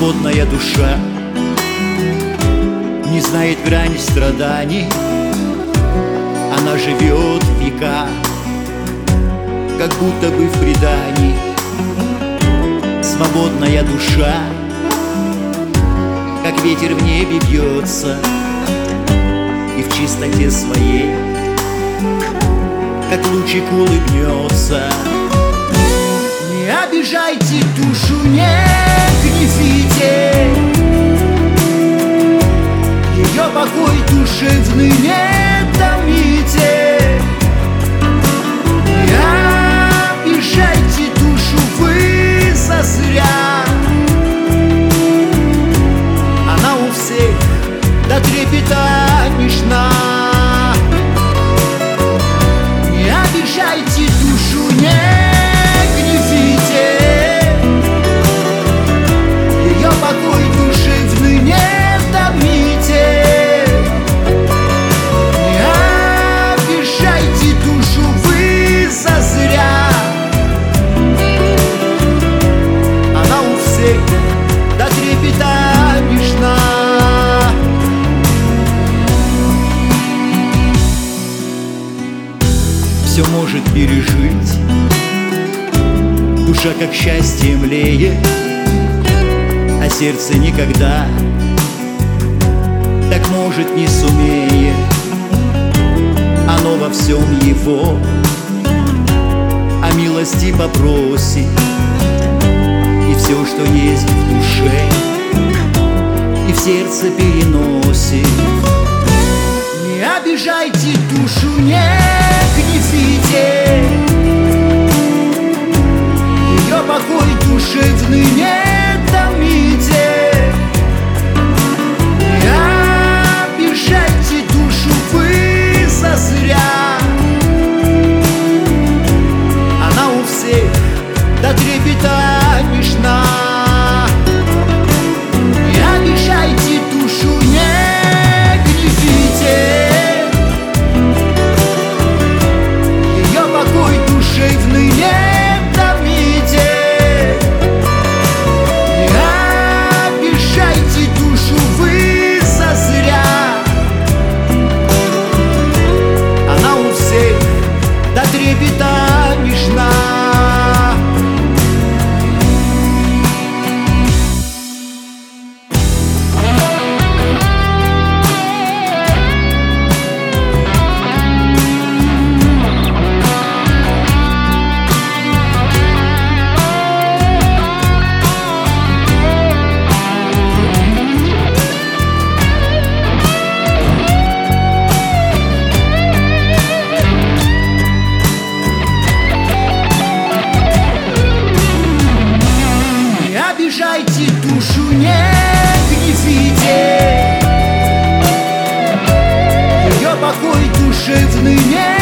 Свободная душа не знает грани страданий. Она живет в века, как будто бы в предании. Свободная душа, как ветер в небе бьется, и в чистоте своей, как лучик улыбнется. Не обижайте душу, не гневите, ее покой душевный не томите. Не обижайте душу вы зазря, она у всех до трепета нежна. Не обижайте душу, не покой душевный не томите. Не обижайте душу вы зазря, она у всех до трепета нежна. Все может пережить душа, как счастье млеет, а сердце никогда так может не сумеет. Оно во всем его о милости попросит, и все, что есть в душе, и в сердце переносит. Не обижайте душу, не гневите, ее покой душевный не томите. Не обижайте душу вы зазря, она у всех до трепета нежна. Не обижайте душу, не гневите, ее покой душевный не томите. Душу вы зазря, она у всех до трепета нежна. Обижайте душу, не гневите, ее покой душевный не